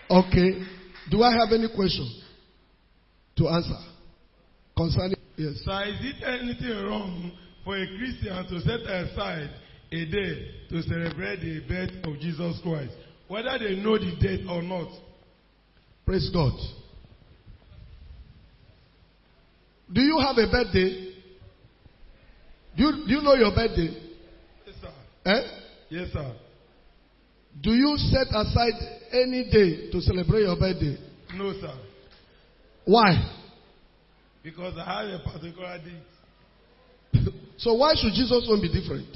Okay. Do I have any question to answer concerning? Yes. Sir, is it anything wrong for a Christian to set aside a day to celebrate the birth of Jesus Christ, whether they know the date or not? Praise God. Do you have a birthday? Do you know your birthday? Yes, sir. Eh? Yes, sir. Do you set aside any day to celebrate your birthday? No, sir. Why? Because I have a particular date. So why should Jesus' one be different?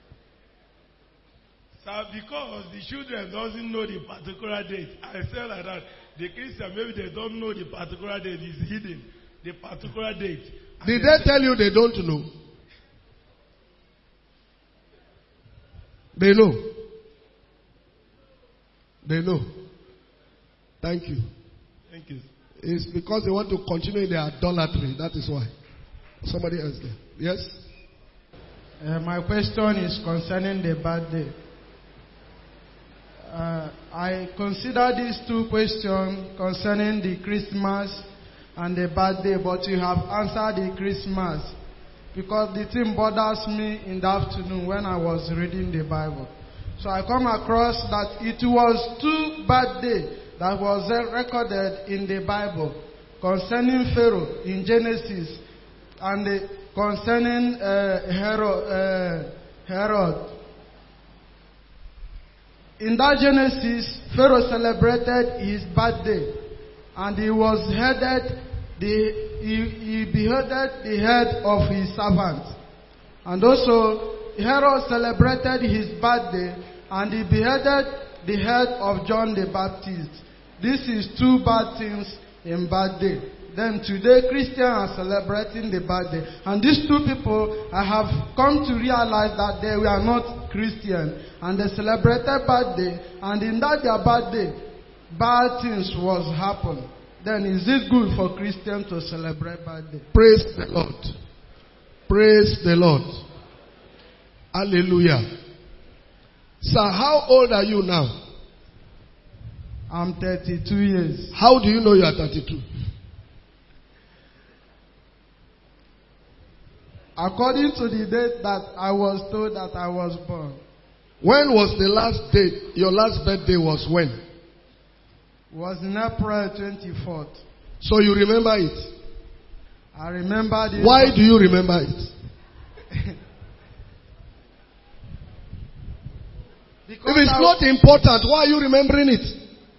Sir, because the children doesn't know the particular date. I say like that. The Christian, maybe they don't know the particular date. It's hidden. The particular date. Did they tell you they don't know? They know. They know. Thank you. Thank you. It's because they want to continue their idolatry. That is why. Somebody else there. Yes? My question is concerning the birthday. I consider these two questions concerning the Christmas and the birthday, but you have answered the Christmas because the thing bothers me in the afternoon when I was reading the Bible. So I come across that it was two birthdays that was recorded in the Bible concerning Pharaoh in Genesis and concerning Herod. In that Genesis, Pharaoh celebrated his birthday and he beheaded the head of his servant. And also, Herod celebrated his birthday and he beheaded the head of John the Baptist. This is two bad things in birthday. Then today Christians are celebrating the birthday. And these two people, I have come to realize that they were not Christian. And they celebrated birthday. And in that their birthday, bad things was happen. Then is it good for Christians to celebrate birthday? Praise the Lord. Praise the Lord. Hallelujah. Sir, how old are you now? I'm 32 years. How do you know you are 32? According to the date that I was told that I was born. When was the last date? Your last birthday was when? Was in April 24th. So you remember it? I remember the... Why do you remember it? If it's not important, why are you remembering it?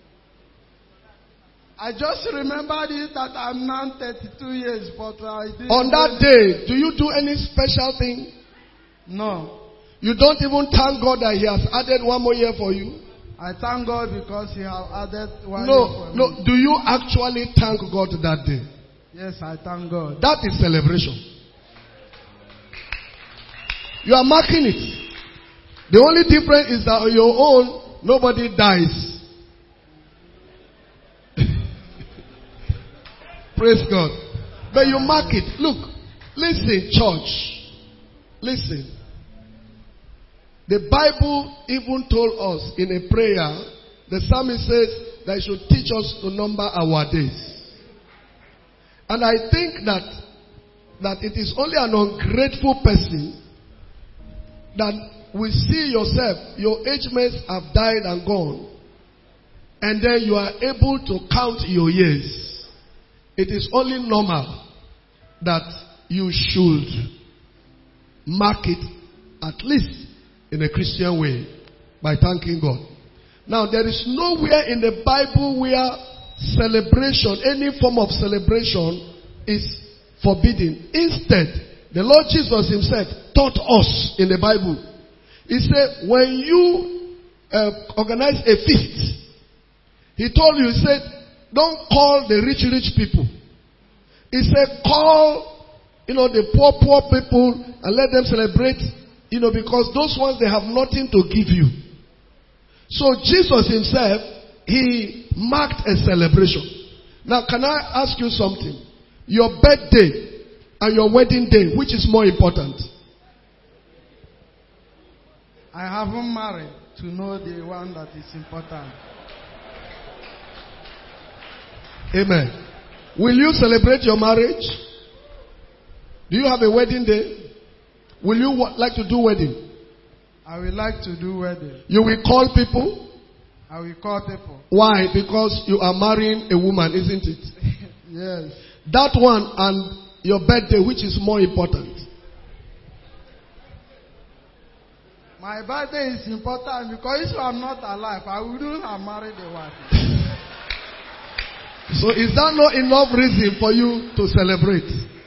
I just remembered it that I'm now 32 years, but I didn't... On that day, do you do any special thing? No. You don't even thank God that He has added one more year for you? I thank God because He has added one year for me. No. Do you actually thank God that day? Yes, I thank God. That is celebration. You are marking it. The only difference is that on your own, nobody dies. Praise God. But you mark it. Look, listen, church. Listen. The Bible even told us in a prayer, the psalmist says that it should teach us to number our days. And I think that it is only an ungrateful person that will see yourself, your age mates have died and gone, and then you are able to count your years. It is only normal that you should mark it at least in a Christian way by thanking God. Now, there is nowhere in the Bible where celebration, any form of celebration, is forbidden. Instead, the Lord Jesus Himself taught us in the Bible. He said, when you organize a feast, He told you, He said, don't call the rich people. He said, call, the poor people and let them celebrate, because those ones, they have nothing to give you. So Jesus Himself, He marked a celebration. Now, can I ask you something? Your birthday and your wedding day, which is more important? I haven't married to know the one that is important. Amen. Will you celebrate your marriage? Do you have a wedding day? Will you like to do wedding? I would like to do wedding. You will call people? I will call people. Why? Because you are marrying a woman, isn't it? Yes. That one and your birthday, which is more important? My birthday is important because if I'm not alive, I wouldn't have married a wife. So is that not enough reason for you to celebrate?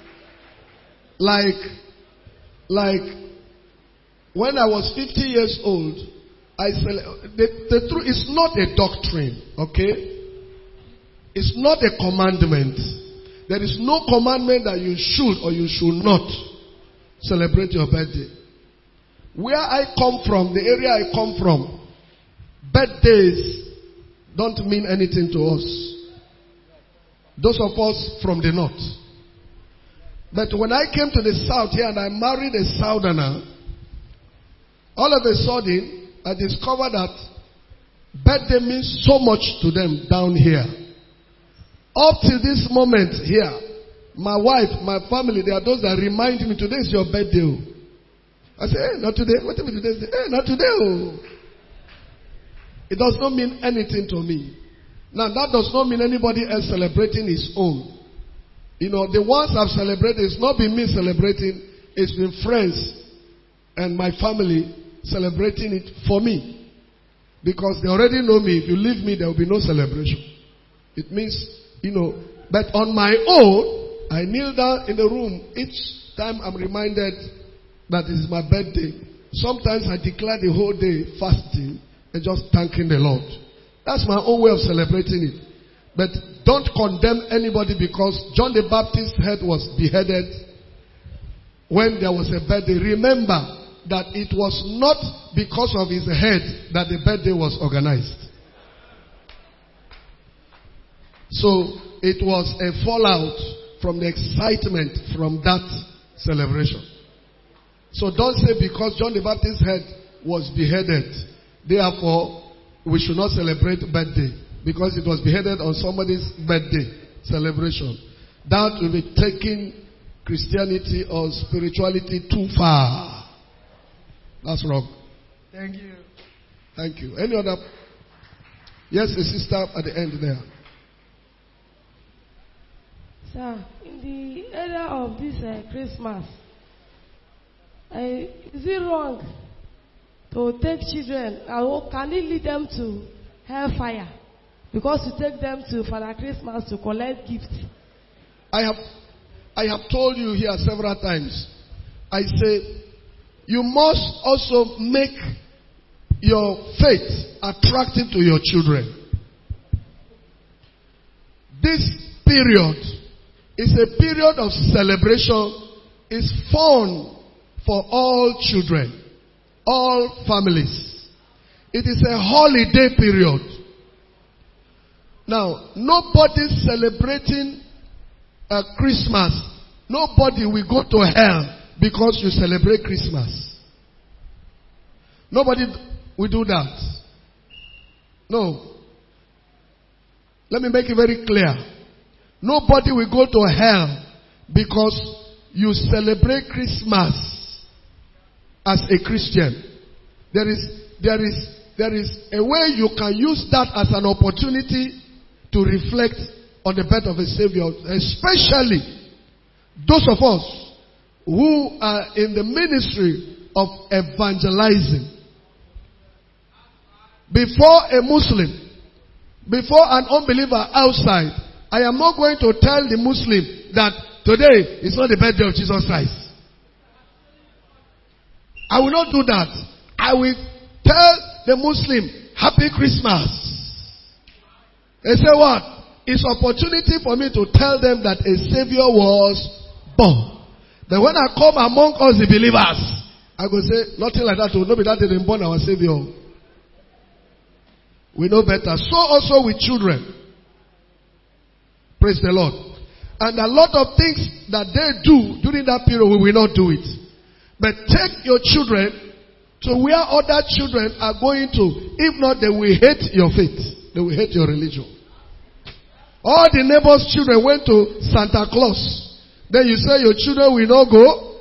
Like when I was 50 years old, the truth is not a doctrine, okay? It's not a commandment. There is no commandment that you should or you should not celebrate your birthday. Where I come from, the area I come from, birthdays don't mean anything to us. Those of us from the north. But when I came to the south here and I married a southerner, all of a sudden I discovered that birthday means so much to them down here. Up till this moment here, my wife, my family, there are those that remind me, today is your birthday. I say, hey, not today. What if today? Hey, not today. Oh. It does not mean anything to me. Now, that does not mean anybody else celebrating his own. You know, the ones I've celebrated, it's not been me celebrating, it's been friends and my family celebrating it for me. Because they already know me. If you leave me, there will be no celebration. It means, you know, but on my own, I kneel down in the room each time I'm reminded that it is my birthday. Sometimes I declare the whole day fasting and just thanking the Lord. That's my own way of celebrating it. But don't condemn anybody because John the Baptist's head was beheaded when there was a birthday. Remember that it was not because of his head that the birthday was organized. So it was a fallout from the excitement from that celebration. So don't say because John the Baptist's head was beheaded, therefore we should not celebrate birthday because it was beheaded on somebody's birthday celebration. That will be taking Christianity or spirituality too far. That's wrong. Thank you. Thank you. Any other? Yes, a sister at the end there. Sir, in the area of this Christmas, is it wrong to take children? Can it lead them to hellfire? Because you take them to Father Christmas to collect gifts. I have told you here several times. I say, you must also make your faith attractive to your children. This period is a period of celebration. It's fun for all children, all families. It is a holiday period. Now, nobody celebrating Christmas, nobody will go to hell because you celebrate Christmas. Nobody will do that. No. Let me make it very clear. Nobody will go to hell because you celebrate Christmas as a Christian. There is a way you can use that as an opportunity to reflect on the birth of a Savior, especially those of us who are in the ministry of evangelizing. Before a Muslim, before an unbeliever outside, I am not going to tell the Muslim that today is not the birthday of Jesus Christ. I will not do that. I will tell the Muslim, Happy Christmas. They say what? It's opportunity for me to tell them that a Savior was born. But when I come among us the believers, I go say, nothing like that will not be that they didn't born our Savior. We know better. So also with children. Praise the Lord. And a lot of things that they do during that period, we will not do it. But take your children to where other children are going to. If not, they will hate your faith. They will hate your religion. All the neighbors' children went to Santa Claus. Then you say your children will not go?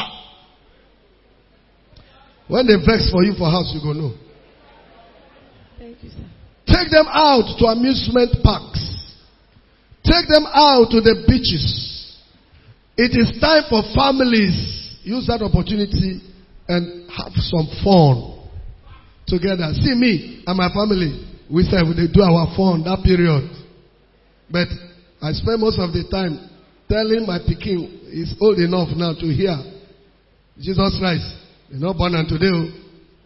When they vex for you for house, you go no. Thank you, sir. Take them out to amusement parks. Take them out to the beaches. It is time for families. Use that opportunity and have some fun together. See me and my family. We said they do our fun that period. But I spend most of the time telling my pikin is old enough now to hear Jesus Christ. You're not born on today.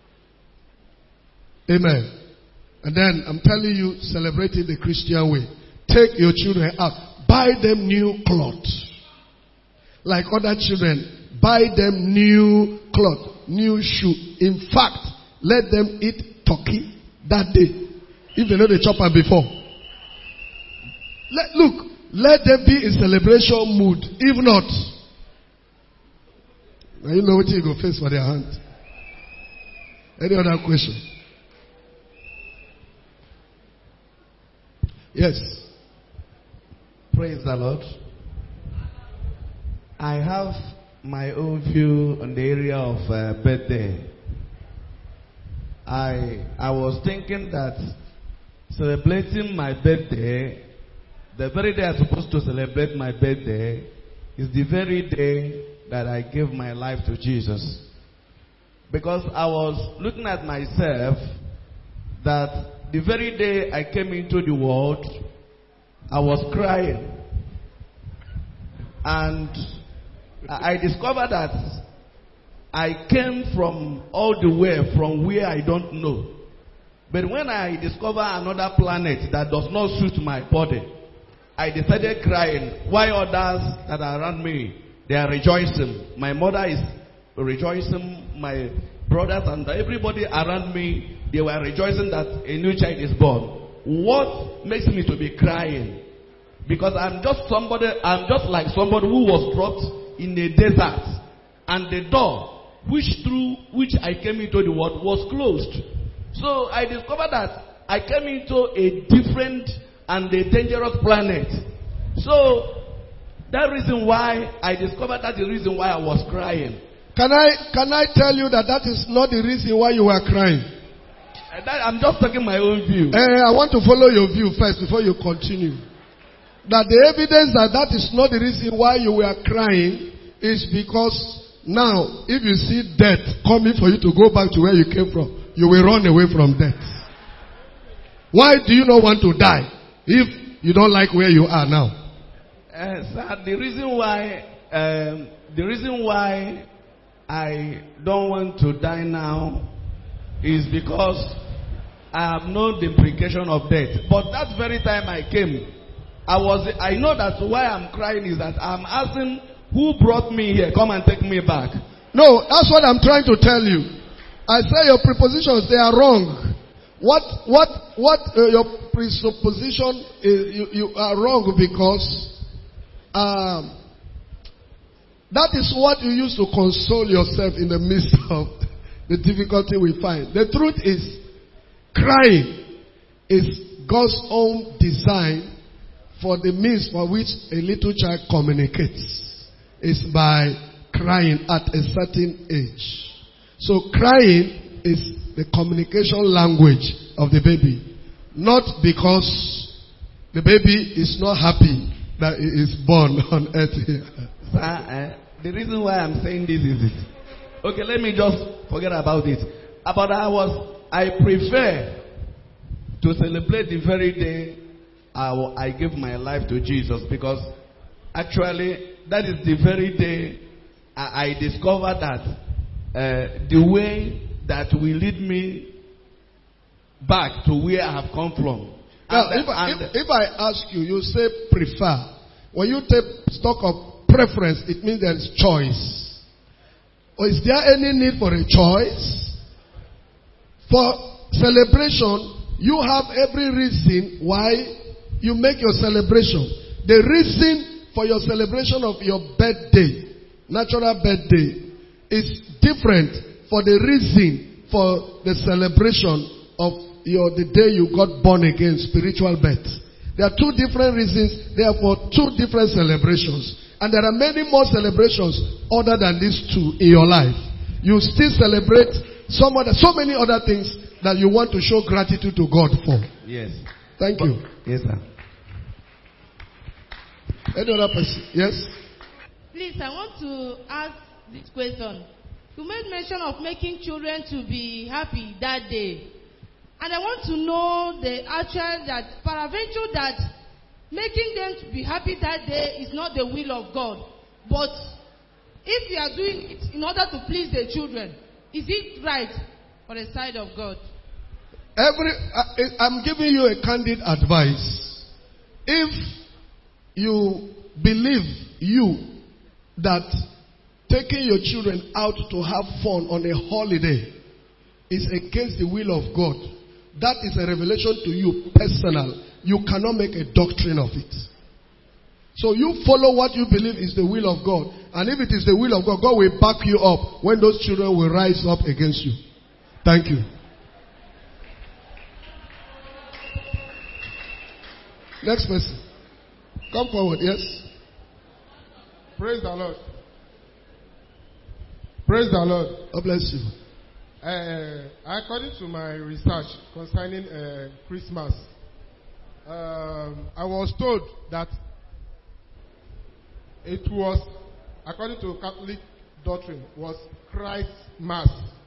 Amen. And then I'm telling you, celebrating the Christian way. Take your children out. Buy them new clothes. Like other children, buy them new clothes, new shoe. In fact, let them eat turkey that day. If they know the chopper before. Let them be in celebration mood. If not, now you know what you go face for their hand. Any other question? Yes. Praise the Lord. I have my own view on the area of birthday. I was thinking that celebrating my birthday, the very day I'm supposed to celebrate my birthday, is the very day that I gave my life to Jesus. Because I was looking at myself that the very day I came into the world, I was crying. And I discovered that I came from all the way from where I don't know. But when I discover another planet that does not suit my body, I decided crying. Why others that are around me, they are rejoicing. My mother is rejoicing. My brothers and everybody around me, they were rejoicing that a new child is born. What makes me to be crying? Because I'm just like somebody who was dropped in a desert, and the door through which I came into the world was closed. So I discovered that I came into a different and a dangerous planet. So that reason why I discovered that the reason why I was crying. Can I tell you that is not the reason why you were crying? I'm just taking my own view. I want to follow your view first before you continue. That the evidence that is not the reason why you were crying is because now, if you see death coming for you to go back to where you came from, you will run away from death. Why do you not want to die if you don't like where you are now? Sir, the reason why I don't want to die now is because I have known the implication of death. But that very time I came, I know that why I'm crying is that I'm asking who brought me here, come and take me back. No, that's what I'm trying to tell you. I say your prepositions, they are wrong. Your presupposition is, you are wrong because that is what you use to console yourself in the midst of the difficulty we find. The truth is, crying is God's own design for the means for which a little child communicates. Is by crying at a certain age. So crying is the communication language of the baby. Not because the baby is not happy that he is born on earth here. Sir, the reason why I'm saying this is this. Okay, let me just forget about it. I prefer to celebrate the very day I give my life to Jesus, because actually that is the very day I discovered that the way that will lead me back to where I have come from. Now, if I ask you, you say prefer. When you take stock of preference, it means there is choice. Or is there any need for a choice? For celebration, you have every reason why you make your celebration. The reason for your celebration of your birthday, natural birthday, is different for the reason for the celebration of the day you got born again, spiritual birth. There are two different reasons, therefore two different celebrations. And there are many more celebrations other than these two in your life. You still celebrate so many other things that you want to show gratitude to God for. Yes. Thank you. Yes, sir. Any other person? Yes? Please, I want to ask this question. You made mention of making children to be happy that day. And I want to know the actual that peradventure that making them to be happy that day is not the will of God. But if you are doing it in order to please the children, is it right for the side of God? I'm giving you a candid advice. If you believe that taking your children out to have fun on a holiday is against the will of God, that is a revelation to you personal. You cannot make a doctrine of it. So you follow what you believe is the will of God. And if it is the will of God, God will back you up when those children will rise up against you. Thank you. Next person. Come forward, yes. Praise the Lord. Praise the Lord. God bless you. According to my research concerning Christmas, I was told that it was, according to Catholic doctrine, was Christ's Mass.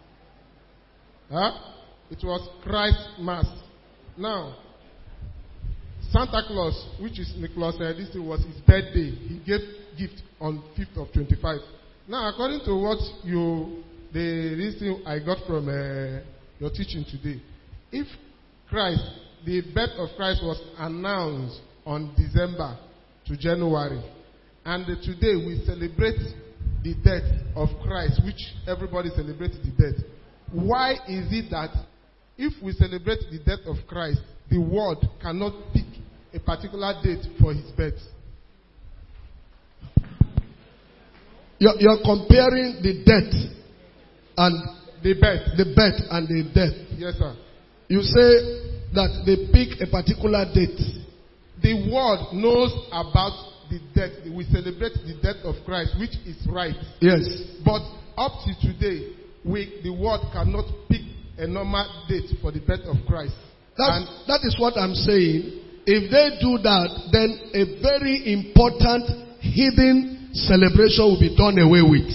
It was Christ's Mass. Now, Santa Claus, which is Nicholas, this was his birthday. He gave gift on 5th of 25. Now, according to what this thing I got from your teaching today, if Christ, the birth of Christ was announced on December to January, and today we celebrate the death of Christ, which everybody celebrates the death. Why is it that if we celebrate the death of Christ, the world cannot pick a particular date for his birth? You're comparing the death and the birth. The birth and the death. Yes, sir. You say that they pick a particular date. The world knows about the death. We celebrate the death of Christ, which is right. Yes. But up to today, the world cannot pick a normal date for the birth of Christ. That is what I'm saying. If they do that, then a very important hidden celebration will be done away with.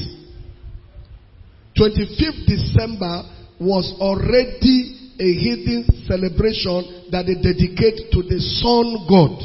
25th December was already a hidden celebration that they dedicate to the Son God.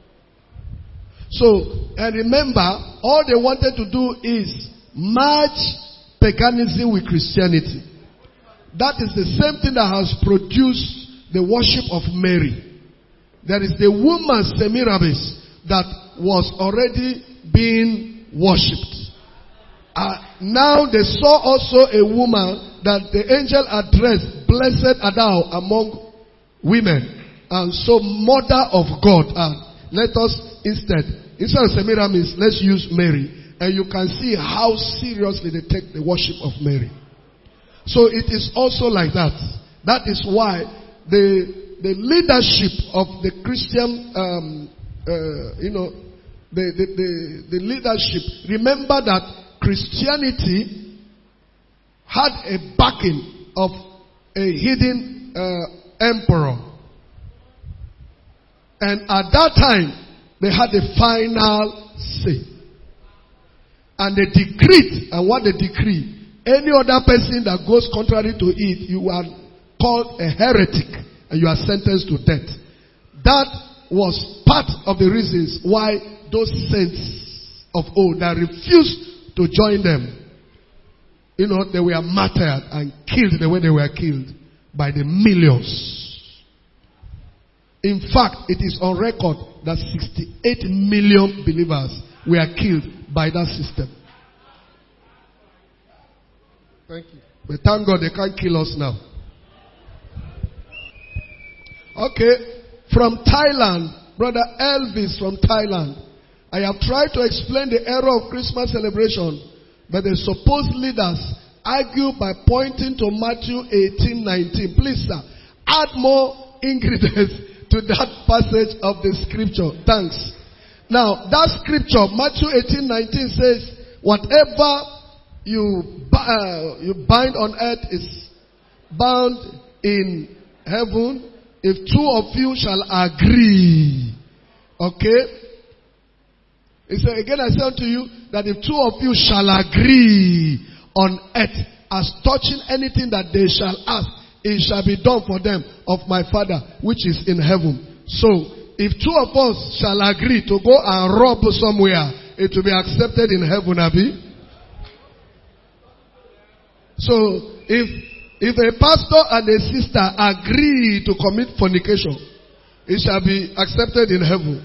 So, and remember, all they wanted to do is merge paganism with Christianity. That is the same thing that has produced the worship of Mary. There is the woman Semiramis that was already being worshipped. Now they saw also a woman that the angel addressed, blessed are thou among women, and so mother of God. Let us instead of Semiramis, let's use Mary. And you can see how seriously they take the worship of Mary. So it is also like that. That is why the leadership of the Christian, the leadership, remember that Christianity had a backing of a hidden emperor. And at that time, they had the final say. And they decreed, and what they decree, any other person that goes contrary to it, you are called a heretic and you are sentenced to death. That was part of the reasons why those saints of old that refused to join them, they were martyred and killed the way they were killed by the millions. In fact, it is on record that 68 million believers were killed by that system. Thank you. But thank God they can't kill us now. Okay. From Thailand, Brother Elvis from Thailand. I have tried to explain the error of Christmas celebration, but the supposed leaders argue by pointing to Matthew 18:19. Please, sir, add more ingredients to that passage of the scripture. Thanks. Now, that scripture, Matthew 18:19 says, whatever you bind on earth is bound in heaven if two of you shall agree. Okay? He said, again I say unto you that if two of you shall agree on earth as touching anything that they shall ask, it shall be done for them of my Father which is in heaven. So, if two of us shall agree to go and rob somewhere, it will be accepted in heaven, Abi. So, if a pastor and a sister agree to commit fornication, it shall be accepted in heaven.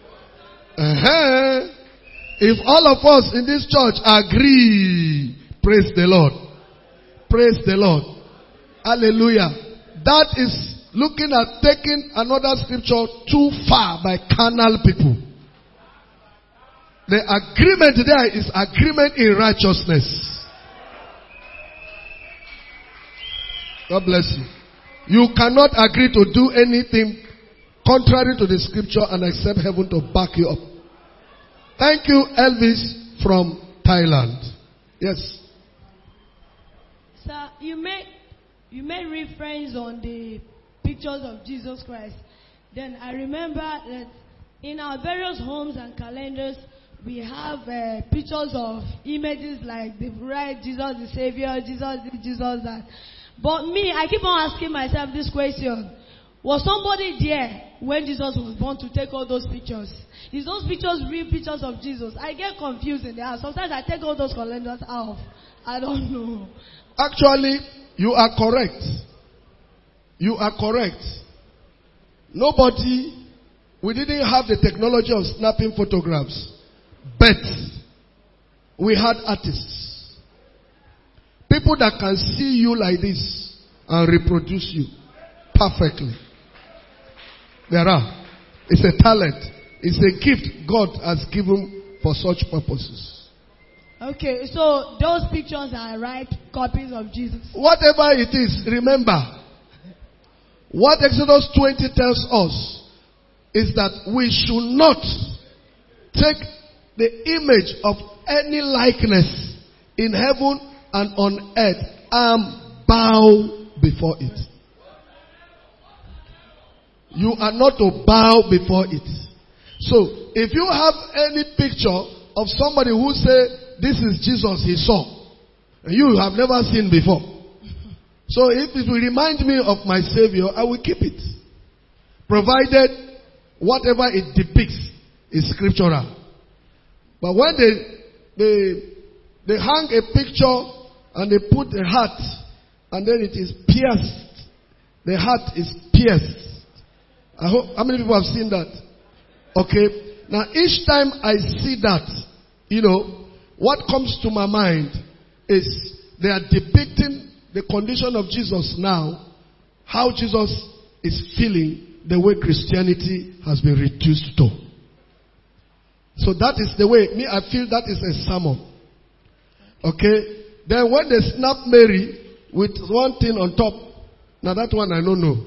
If all of us in this church agree, praise the Lord. Praise the Lord. Hallelujah. That is looking at taking another scripture too far by carnal people. The agreement there is agreement in righteousness. God bless you. You cannot agree to do anything contrary to the scripture and accept heaven to back you up. Thank you, Elvis from Thailand. Yes. Sir, you made reference on the pictures of Jesus Christ. Then I remember that in our various homes and calendars, we have pictures of images like the right Jesus the Savior, Jesus this, Jesus that. But me, I keep on asking myself this question. Was somebody there when Jesus was born to take all those pictures? Is those pictures real pictures of Jesus? I get confused in the house. Sometimes I take all those calendars out. I don't know. Actually, you are correct. You are correct. We didn't have the technology of snapping photographs. But we had artists. People that can see you like this and reproduce you perfectly. There are. It's a talent. It's a gift God has given for such purposes. Okay, so those pictures are right copies of Jesus. Whatever it is, remember, what Exodus 20 tells us is that we should not take the image of any likeness in heaven and on earth and bow before it. You are not to bow before it. So, if you have any picture of somebody who say, this is Jesus he saw, and you have never seen before. So, if it will remind me of my Savior, I will keep it. Provided whatever it depicts is scriptural. But when they hang a picture and they put a heart and then it is pierced. The heart is pierced. I hope, how many people have seen that? Okay. Now each time I see that, what comes to my mind is they are depicting the condition of Jesus now, how Jesus is feeling the way Christianity has been reduced to. So that is the way, I feel that is a sermon. Okay? Then when they snap Mary with one thing on top, now that one I don't know.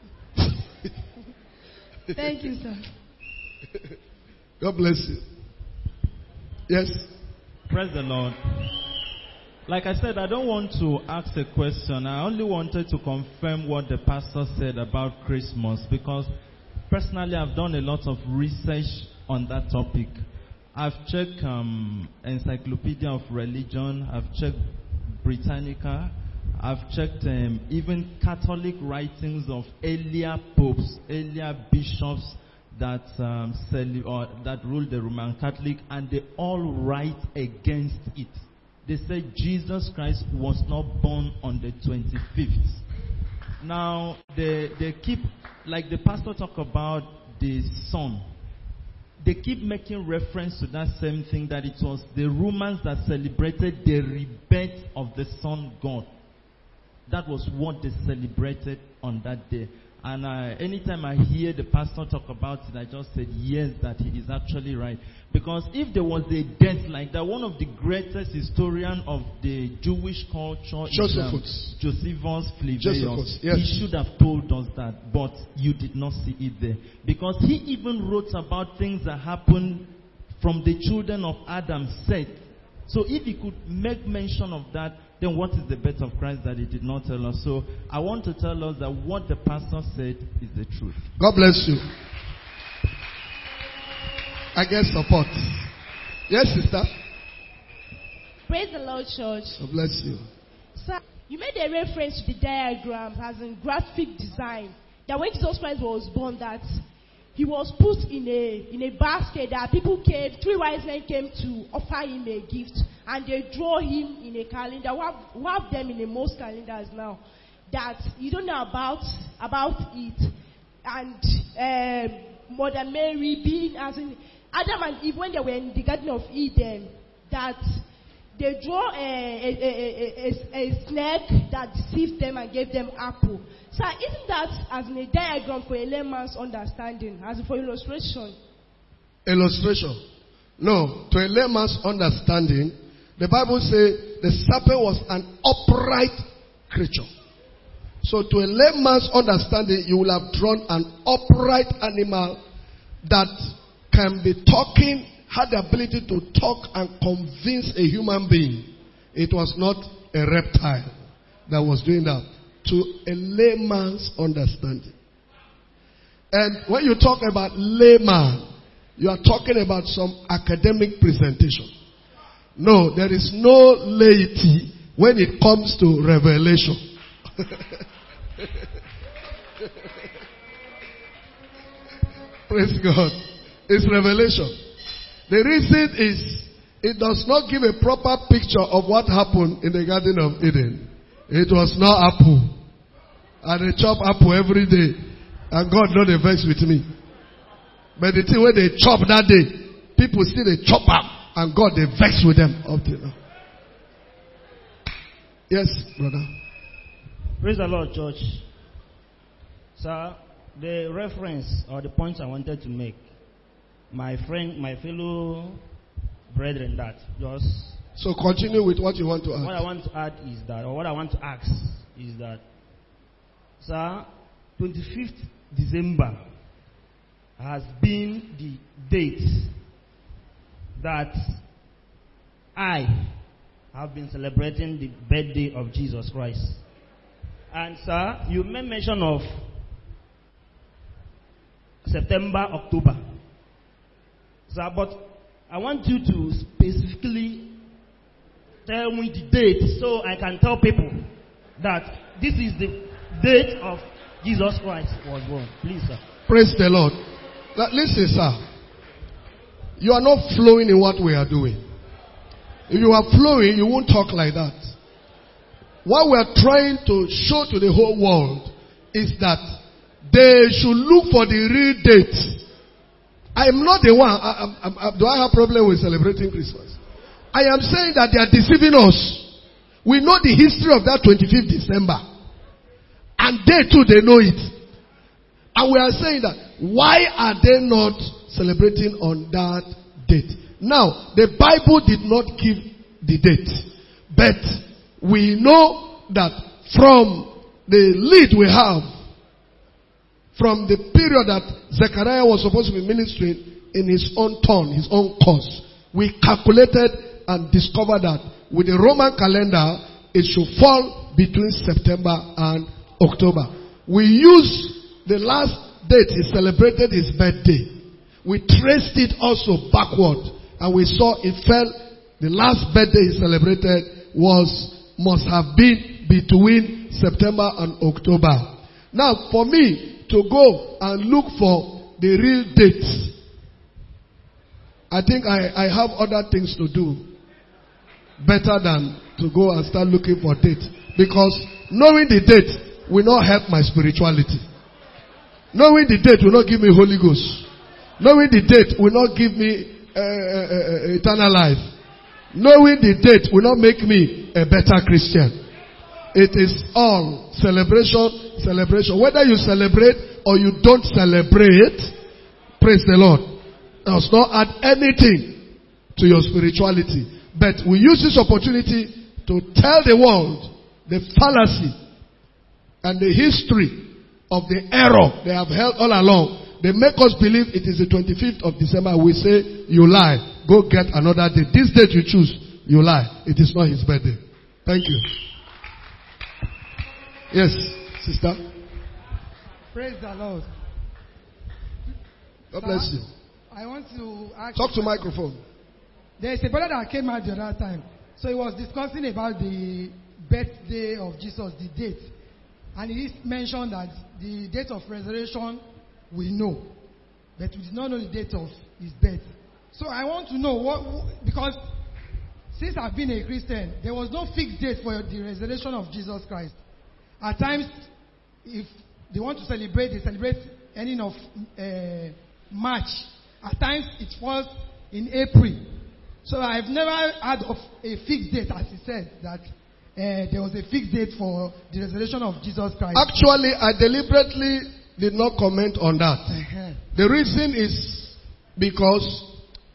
Thank you, sir. God bless you. Yes? Praise the Lord. Like I said, I don't want to ask a question. I only wanted to confirm what the pastor said about Christmas, because personally I've done a lot of research on that topic. I've checked Encyclopedia of Religion, I've checked Britannica, I've checked even Catholic writings of earlier popes, earlier bishops that that ruled the Roman Catholic, and they all write against it. They say Jesus Christ was not born on the 25th. Now, they keep, like the pastor talk about the sun. They keep making reference to that same thing, that it was the Romans that celebrated the rebirth of the sun god. That was what they celebrated on that day. And anytime I hear the pastor talk about it, I just said, yes, that he is actually right. Because if there was a death like that, one of the greatest historian of the Jewish culture is Josephus Flavius. Yes. He should have told us that, but you did not see it there. Because he even wrote about things that happened from the children of Adam, Seth. So if he could make mention of that, then what is the birth of Christ that he did not tell us? So I want to tell us that what the pastor said is the truth. God bless you. I get support. Yes, sister. Praise the Lord, church. God bless you. Sir, you made a reference to the diagrams as in graphic design. That when Jesus Christ was born, that he was put in a basket, that people came, 3 wise men came to offer him a gift, and they draw him in a calendar. We have them in most calendars now, that you don't know about it. And Mother Mary being as in Adam and Eve when they were in the Garden of Eden, that they draw a snake that deceived them and gave them apple. So isn't that as in a diagram for a layman's understanding, as for illustration? Illustration? No. To a layman's understanding, the Bible says the serpent was an upright creature. So to a layman's understanding, you will have drawn an upright animal that can be talking, had the ability to talk and convince a human being. It was not a reptile that was doing that. To a layman's understanding. And when you talk about layman, you are talking about some academic presentation. No, there is no laity when it comes to revelation. Praise God. It's revelation. The reason is it does not give a proper picture of what happened in the Garden of Eden. It was not apple. And they chop apple every day. And God not they vex with me. But the thing where they chop that day, people still they chop up. And God they vex with them up till now. Yes, brother. Praise the Lord, church. Sir, the reference or the point I wanted to make, my fellow brethren, that just... So continue with what you want to add. What I want to add is that, or what I want to ask is that, sir, 25th December has been the date that I have been celebrating the birthday of Jesus Christ. And sir, you made mention of September, October. Sir, but I want you to specifically tell me the date so I can tell people that this is the date of Jesus Christ was born. Please, sir. Praise the Lord. Now, listen, sir. You are not flowing in what we are doing. If you are flowing, you won't talk like that. What we are trying to show to the whole world is that they should look for the real date. I am not the one. Do I have problem with celebrating Christmas? I am saying that they are deceiving us. We know the history of that 25th December. And they too, they know it. And we are saying that, why are they not celebrating on that date? Now, the Bible did not give the date. But we know that from the lead we have, from the period that Zechariah was supposed to be ministering in his own turn, his own course, we calculated and discovered that with the Roman calendar, it should fall between September and October. We used the last date he celebrated his birthday. We traced it also backward, and we saw it fell. The last birthday he celebrated must have been between September and October. Now, for me to go and look for the real dates, I think I have other things to do better than to go and start looking for dates. Because knowing the date will not help my spirituality. Knowing the date will not give me Holy Ghost. Knowing the date will not give me eternal life. Knowing the date will not make me a better Christian. It is all celebration, celebration. Whether you celebrate or you don't celebrate, praise the Lord, does not add anything to your spirituality. But we use this opportunity to tell the world the fallacy and the history of the error they have held all along. They make us believe it is the 25th of December. We say, you lie. Go get another date. This date you choose, you lie. It is not his birthday. Thank you. Yes, sister. Praise the Lord. God bless you. I want to ask. Talk to microphone. There is a brother that came out the other time. So he was discussing about the birthday of Jesus, the date. And he mentioned that the date of resurrection we know. But we did not know the date of his death. So I want to know because since I've been a Christian, there was no fixed date for the resurrection of Jesus Christ. At times, if they want to celebrate, they celebrate ending of March. At times, it falls in April. So I've never heard of a fixed date, as he said, that there was a fixed date for the resurrection of Jesus Christ. Actually, I deliberately did not comment on that. The reason is because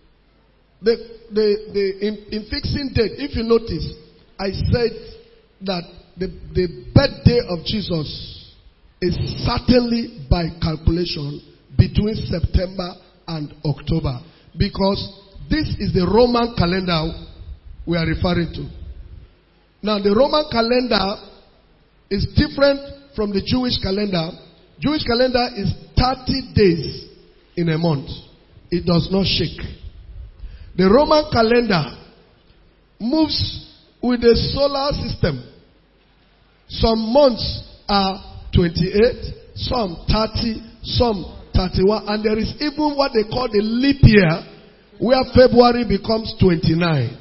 in fixing date, if you notice, I said that the birthday of Jesus is certainly by calculation between September and October, because this is the Roman calendar we are referring to. Now, the Roman calendar is different from the Jewish calendar. Jewish calendar is 30 days in a month. It does not shake. The Roman calendar moves with the solar system. Some months are 28, some 30, some 31, and there is even what they call the leap year, where February becomes 29.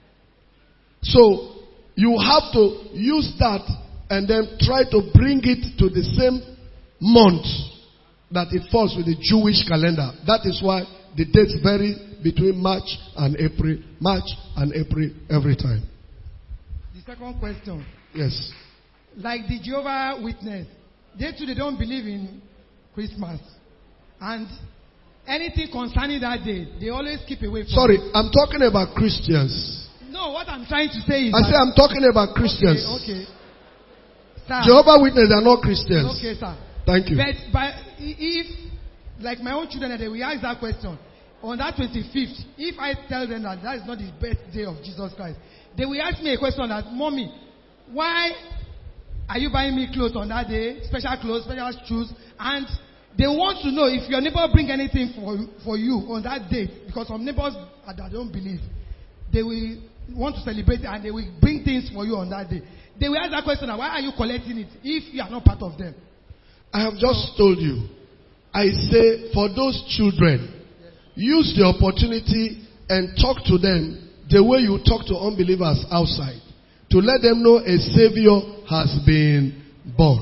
So, you have to use that and then try to bring it to the same month that it falls with the Jewish calendar. That is why the dates vary between March and April. March and April every time. The second question. Yes. Like the Jehovah's Witness, they too, they don't believe in Christmas. And anything concerning that day, they always keep away from Sorry, it. I'm talking about Christians. No, what I'm trying to say is I say I'm talking about Christians. Okay. Sir, Jehovah's Witnesses are not Christians. Okay, sir. Thank you. But if, like my own children, they will ask that question on that 25th. If I tell them that that is not the birthday of Jesus Christ, they will ask me a question that, Mommy, why are you buying me clothes on that day? Special clothes, special shoes, and they want to know if your neighbor bring anything for you on that day, because some neighbors that don't believe, they will want to celebrate and they will bring things for you on that day. They will ask that question, why are you collecting it if you are not part of them? I have just told you. I say for those children, use the opportunity and talk to them the way you talk to unbelievers outside, to let them know a Savior has been born.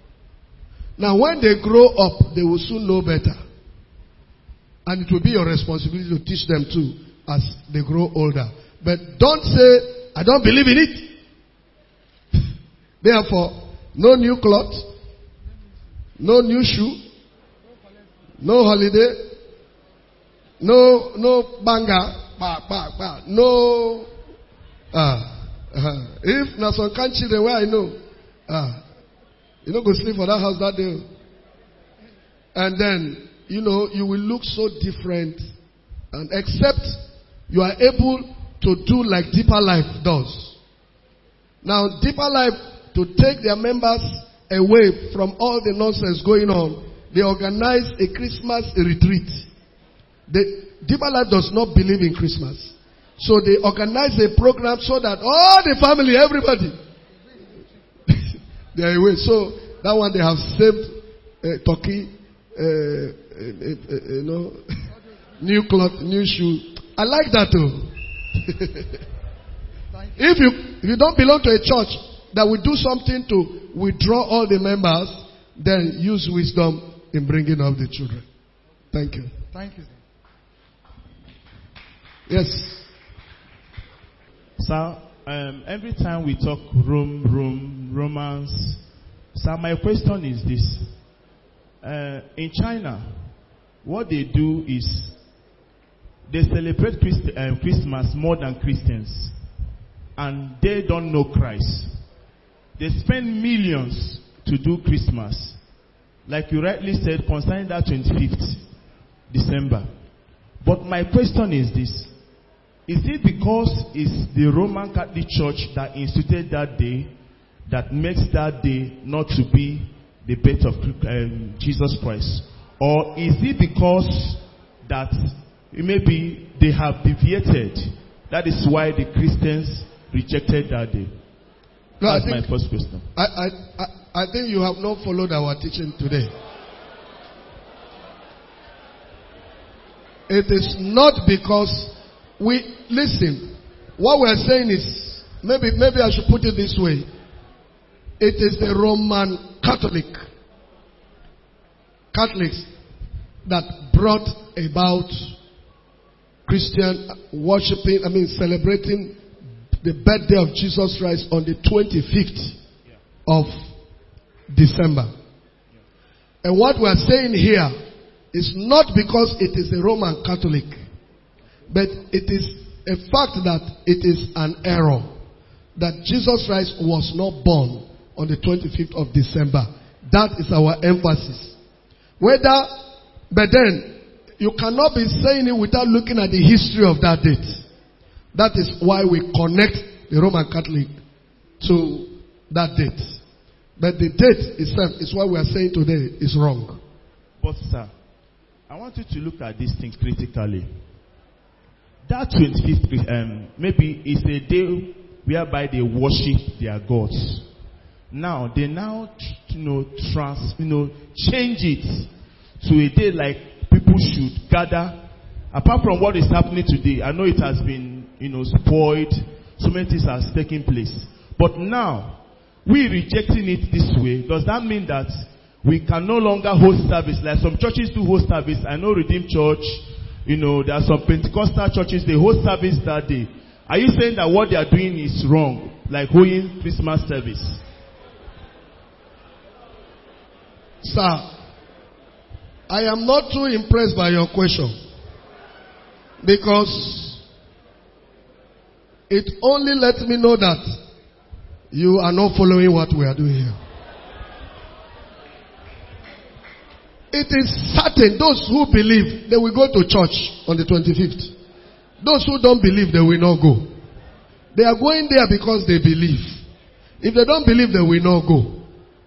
Now when they grow up, they will soon know better. And it will be your responsibility to teach them too as they grow older. But don't say, I don't believe in it. Therefore, no new clothes, no new shoe, no holiday, no banger, no. If na some country the way I know, you don't go sleep for that house that day. And then, you will look so different. And except you are able to do like Deeper Life does. Now, Deeper Life, to take their members away from all the nonsense going on, they organize a Christmas retreat. Deeper Life does not believe in Christmas. So they organize a program so that all the family, everybody, they are away. So that one they have saved turkey, new cloth, new shoe. I like that too. If you don't belong to a church that will do something to withdraw all the members, then use wisdom in bringing up the children. Thank you. Thank you. Yes. Sir, every time we talk room, Romans. So my question is this. In China, what they do is they celebrate Christmas more than Christians. And they don't know Christ. They spend millions to do Christmas. Like you rightly said, concerning that 25th December. But my question is this. Is it because it's the Roman Catholic Church that instituted that day that makes that day not to be the birth of Jesus Christ? Or is it because that maybe they have deviated? That is why the Christians rejected that day. No, that's my first question. I think you have not followed our teaching today. It is not because listen, what we are saying is, maybe I should put it this way. It is the Roman Catholics that brought about Christian celebrating the birthday of Jesus Christ on the 25th of December. And what we are saying here is not because it is a Roman Catholic, but it is a fact that it is an error that Jesus Christ was not born on the 25th of December. That is our emphasis. But then you cannot be saying it without looking at the history of that date. That is why we connect the Roman Catholic to that date. But the date itself is what we are saying today is wrong. But sir, I want you to look at this thing critically. That 25th, maybe it's a day whereby they worship their gods. Now they change it to a day like people should gather. Apart from what is happening today, I know it has been spoiled. So many things has taken place. But now, we rejecting it this way. Does that mean that we can no longer host service? Like some churches do host service. I know Redeemed Church, there are some Pentecostal churches, they host service that day. Are you saying that what they are doing is wrong? Like holding Christmas service? Sir, I am not too impressed by your question. Because it only lets me know that you are not following what we are doing here. It is certain those who believe they will go to church on the 25th. Those who don't believe they will not go. They are going there because they believe. If they don't believe they will not go.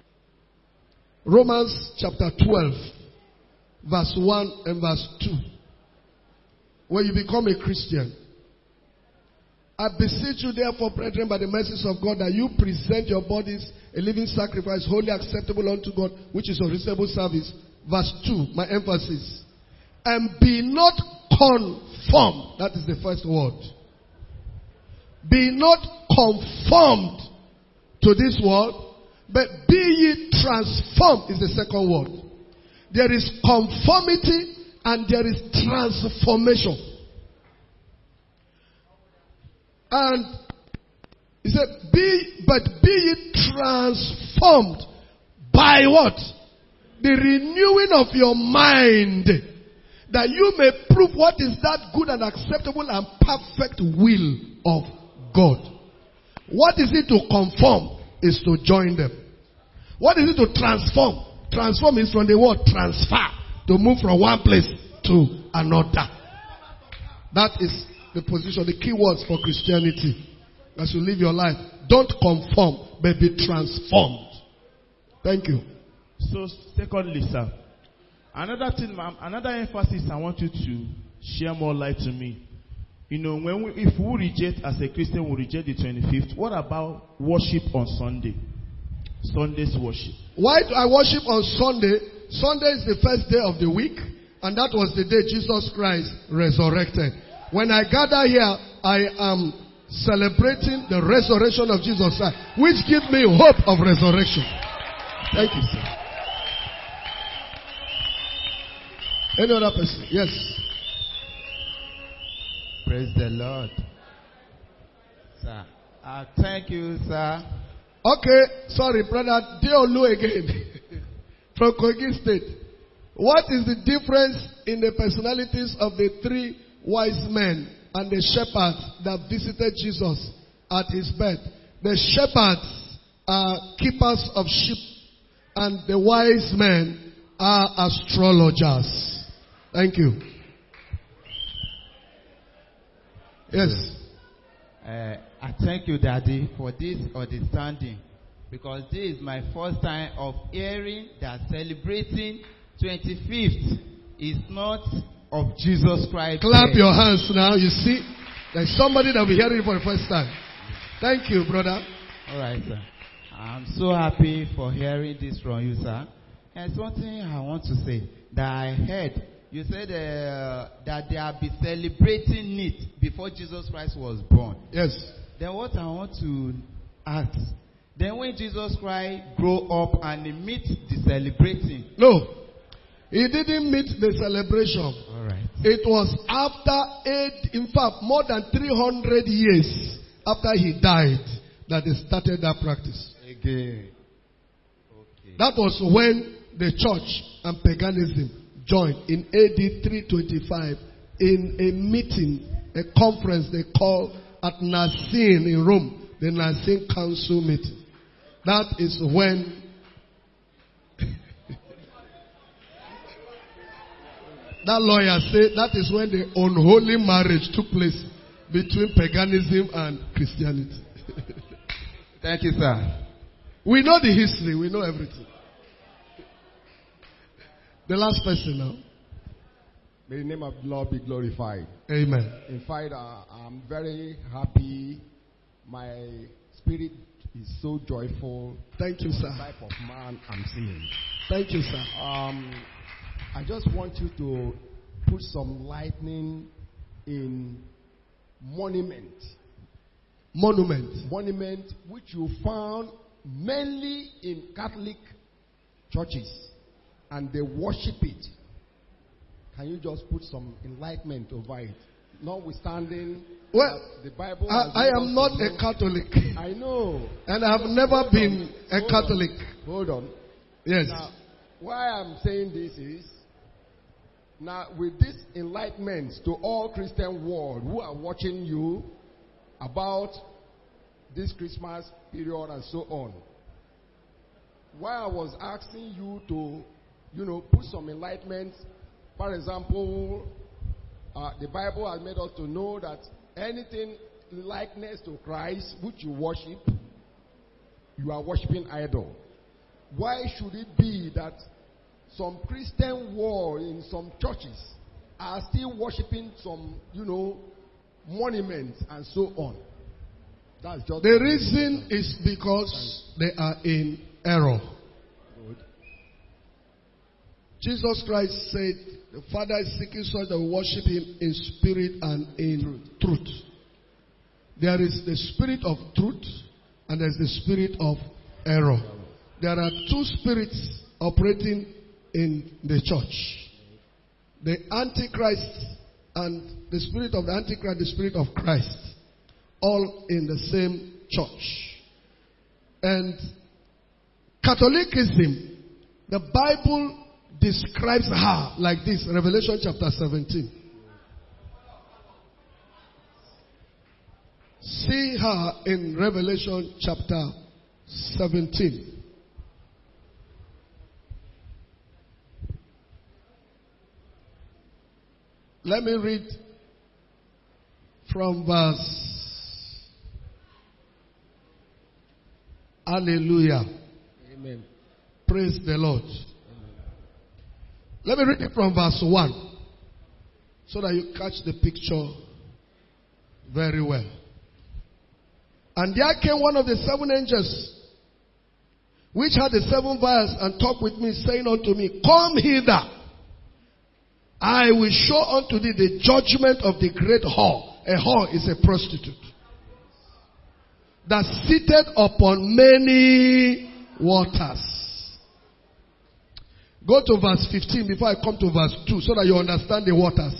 Romans chapter 12 verse 1 and verse 2. When you become a Christian, I beseech you therefore, brethren, by the mercies of God, that you present your bodies a living sacrifice, wholly acceptable unto God, which is a reasonable service. Verse 2, my emphasis. And be not conformed. That is the first word. Be not conformed to this world, but be ye transformed is the second word. There is conformity and there is transformation. And he said, be ye transformed by what? The renewing of your mind, that you may prove what is that good and acceptable and perfect will of God. What is it to conform? Is to join them. What is it to transform? Transform is from the word transfer, to move from one place to another. That is the position, the key words for Christianity. As you live your life, don't conform, but be transformed. Thank you. So, secondly, sir, another thing, another emphasis I want you to share more light to me. If we reject, as a Christian, we reject the 25th, what about worship on Sunday? Sunday's worship. Why do I worship on Sunday? Sunday is the first day of the week, and that was the day Jesus Christ resurrected. When I gather here, I am celebrating the resurrection of Jesus Christ, which gives me hope of resurrection. Thank you, sir. Any other person? Yes. Praise the Lord. Sir, thank you, sir, Okay, sorry, brother Deolu again. From Kogi State. What is the difference in the personalities of the three wise men and the shepherds that visited Jesus at his birth? The shepherds are keepers of sheep, and the wise men are astrologers. Thank you. Yes. I thank you, Daddy, for this understanding, because this is my first time of hearing that celebrating 25th is not of Jesus Christ. Clap your hands now. You see, there's somebody that will be hearing it for the first time. Thank you, brother. All right, sir. I'm so happy for hearing this from you, sir. And something I want to say that I heard. You said that they have been celebrating it before Jesus Christ was born. Yes. Then what I want to ask, then when Jesus Christ grew up and he meet the celebrating. No, he didn't meet the celebration. All right. It was after in fact, more than 300 years after he died that they started that practice. Again. Okay. That was when the church and paganism joined in AD 325 in a meeting, a conference they called at Nicene in Rome, the Nicene Council meeting. That is when that lawyer said that is when the unholy marriage took place between paganism and Christianity. Thank you, sir. We know the history, we know everything. The last person now. May the name of the Lord be glorified. Amen. In fact, I'm very happy. My spirit is so joyful. Thank you, sir. The type of man I'm seeing. Thank you, sir. I just want you to put some lightning in monument. Monument which you found mainly in Catholic churches, and they worship it. Can you just put some enlightenment over it? Notwithstanding, well, the Bible. I am not a Catholic. I know, and I have never been a Catholic. Hold on. Yes. Now, why I'm saying this is, now with this enlightenment to all Christian world who are watching you about this Christmas period and so on, why I was asking you to, put some enlightenment. For example, the Bible has made us to know that anything likeness to Christ which you worship, you are worshiping idol. Why should it be that some Christian world in some churches are still worshiping some, monuments and so on? That's just the reason is because they are in error. Good. Jesus Christ said, the Father is seeking such that we worship him in spirit and in truth. There is the spirit of truth and there's the spirit of error. There are two spirits operating in the church. The Antichrist and the spirit of the Antichrist, the spirit of Christ. All in the same church. And Catholicism, the Bible describes her like this, Revelation chapter 17. See her in Revelation chapter 17. Let me read from verse. Hallelujah. Amen. Praise the Lord. Amen. Let me read it from verse 1 so that you catch the picture very well. And there came one of the seven angels which had the seven vials and talked with me, saying unto me, Come hither. I will show unto thee the judgment of the great whore. A whore is a prostitute. That seated upon many waters. Go to verse 15 before I come to verse 2 so that you understand the waters.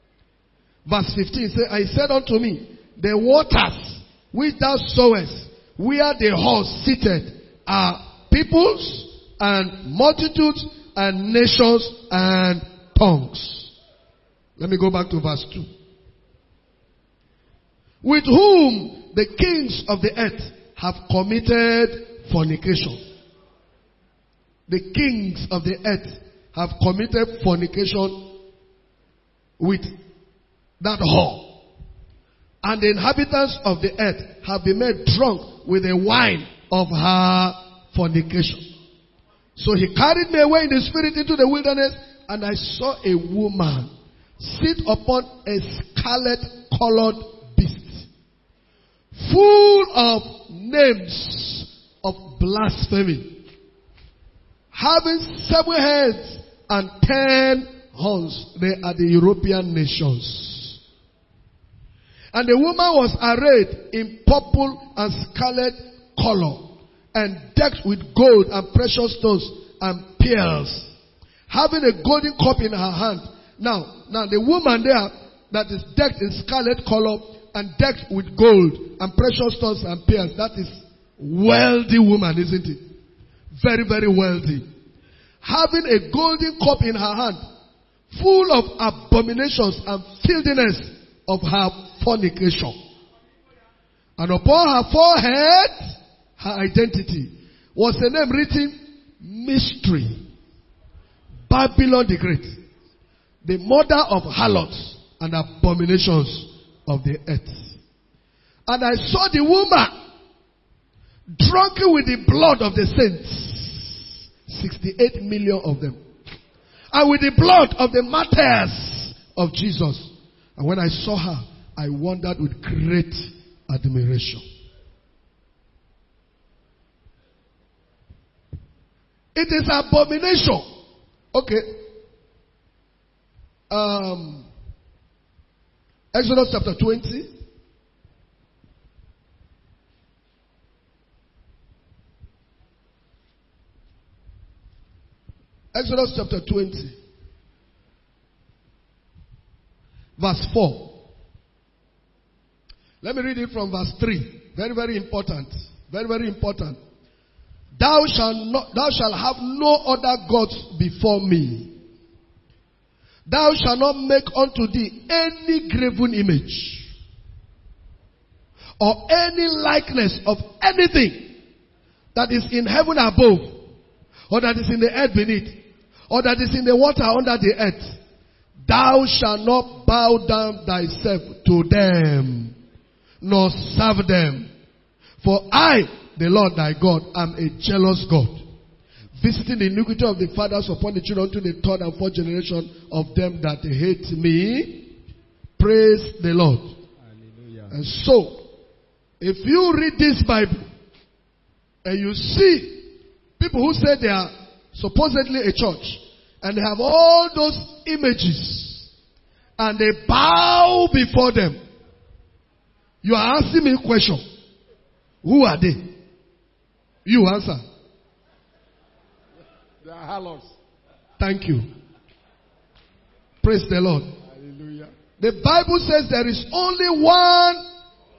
Verse 15 says, I said unto me, the waters which thou sawest, where the horse seated are peoples and multitudes and nations and tongues. Let me go back to verse 2. With whom the kings of the earth have committed fornication. The kings of the earth have committed fornication with that whore. And the inhabitants of the earth have been made drunk with the wine of her fornication. So he carried me away in the spirit into the wilderness, and I saw a woman sit upon a scarlet-colored beast, full of names of blasphemy, having 7 heads and 10 horns. They are the European nations. And the woman was arrayed in purple and scarlet color, and decked with gold and precious stones and pearls, having a golden cup in her hand. Now the woman there that is decked in scarlet color and decked with gold and precious stones and pearls, that is wealthy woman, isn't it? Very, very wealthy. Having a golden cup in her hand, full of abominations and filthiness of her fornication. And upon her forehead, her identity was a name written, Mystery, Babylon the Great, the mother of harlots and abominations of the earth. And I saw the woman drunken with the blood of the saints, 68 million of them, and with the blood of the martyrs of Jesus. And when I saw her, I wondered with great admiration. It is abomination. Okay. Exodus chapter 20. Exodus chapter 20. Verse 4. Let me read it from verse 3. Very, very important. Very, very important. Thou shalt have no other gods before me. Thou shalt not make unto thee any graven image, or any likeness of anything that is in heaven above, or that is in the earth beneath, or that is in the water under the earth. Thou shalt not bow down thyself to them, nor serve them. For I, the Lord thy God, am a jealous God, visiting the iniquity of the fathers upon the children unto the 3rd and 4th generation of them that hate me. Praise the Lord. Hallelujah. And so, if you read this Bible, and you see people who say they are supposedly a church, and they have all those images, and they bow before them, you are asking me a question. Who are they? You answer. They are harlots. Thank you. Praise the Lord. Hallelujah. The Bible says there is only one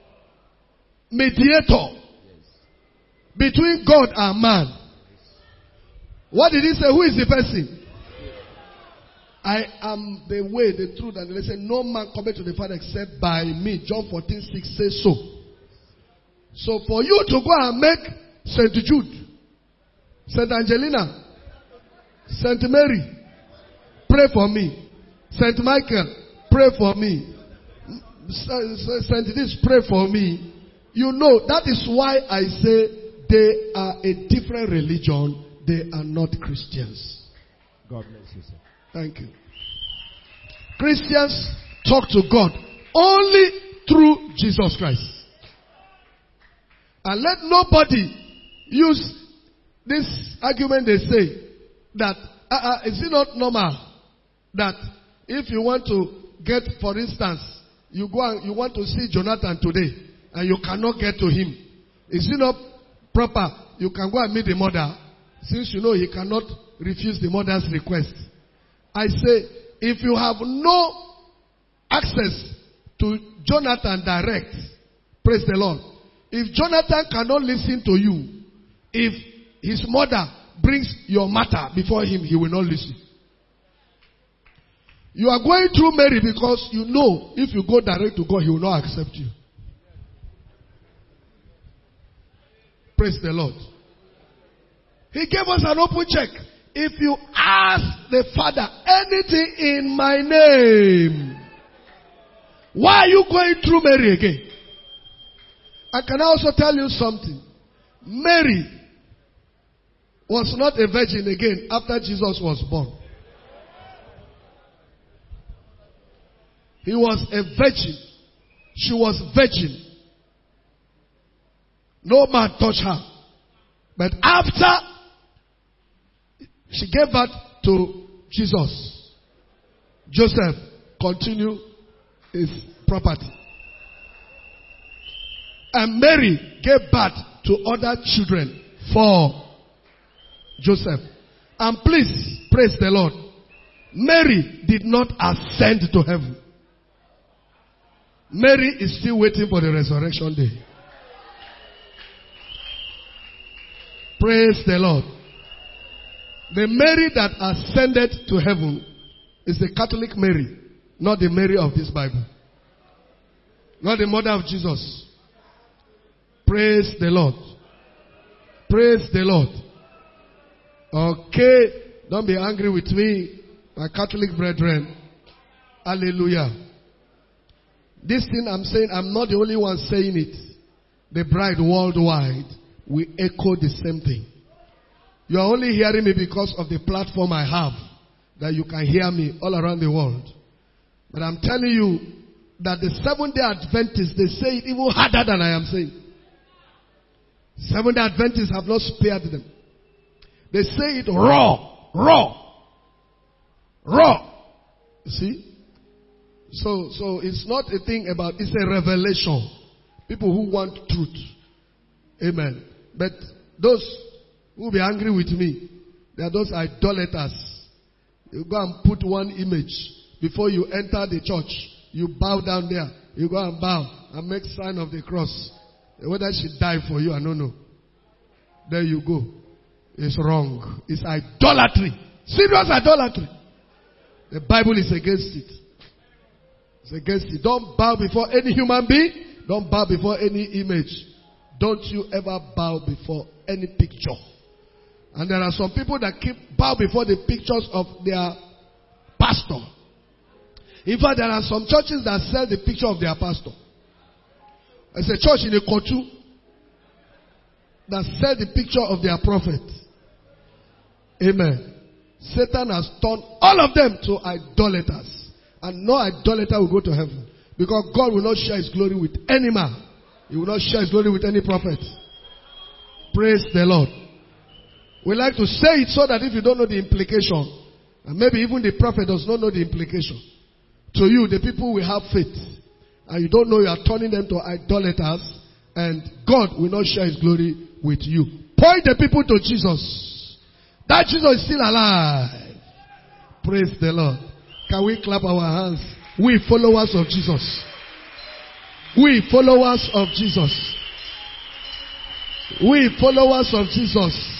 mediator between God and man. What did he say? Who is the person? I am the way, the truth, and they say, no man cometh to the Father except by me. John 14:6 says so. So for you to go and make St. Jude, St. Angelina, St. Mary, pray for me. St. Michael, pray for me. St. This, pray for me. You know, that is why I say they are a different religion. They are not Christians. God bless you, sir. Thank you. Christians talk to God only through Jesus Christ. And let nobody use this argument they say that, is it not normal that if you want to get, for instance, you go and you want to see Jonathan today and you cannot get to him. Is it not proper? You can go and meet the mother since you know he cannot refuse the mother's request. I say, if you have no access to Jonathan direct, praise the Lord, If Jonathan cannot listen to you, if his mother brings your matter before him, he will not listen. You are going through Mary because you know if you go direct to God, he will not accept you. Praise the Lord. He gave us an open check. If you ask the Father anything in my name, why are you going through Mary again? I can also tell you something. Mary was not a virgin again after Jesus was born. He was a virgin. She was virgin. No man touched her. But after she gave birth to Jesus, Joseph continued his property. And Mary gave birth to other children for Joseph. And please, praise the Lord, Mary did not ascend to heaven. Mary is still waiting for the resurrection day. Praise the Lord. The Mary that ascended to heaven is the Catholic Mary, not the Mary of this Bible. Not the mother of Jesus. Praise the Lord. Praise the Lord. Okay. Don't be angry with me, my Catholic brethren. Hallelujah. This thing I'm saying, I'm not the only one saying it. The bride worldwide, we echo the same thing. You are only hearing me because of the platform I have, that you can hear me all around the world. But I'm telling you that the Seventh-day Adventists, they say it even harder than I am saying. Seventh-day Adventists have not spared them. They say it raw. You see? So it's not a thing about, it's a revelation. People who want truth. Amen. But those who will be angry with me, they are those idolaters. You go and put one image before you enter the church. You bow down there. You go and bow and make sign of the cross. Whether she died for you, I don't know. There you go. It's wrong. It's idolatry. Serious idolatry. The Bible is against it. It's against it. Don't bow before any human being. Don't bow before any image. Don't you ever bow before any picture. And there are some people that bow before the pictures of their pastor. In fact, there are some churches that sell the picture of their pastor. There's a church in Ikotu that sell the picture of their prophet. Amen. Satan has turned all of them to idolaters. And no idolater will go to heaven. Because God will not share his glory with any man. He will not share his glory with any prophet. Praise the Lord. We like to say it so that if you don't know the implication, and maybe even the prophet does not know the implication, to you, the people will have faith. And you don't know you are turning them to idolaters, and God will not share his glory with you. Point the people to Jesus. That Jesus is still alive. Praise the Lord. Can we clap our hands? We followers of Jesus. We followers of Jesus. We followers of Jesus.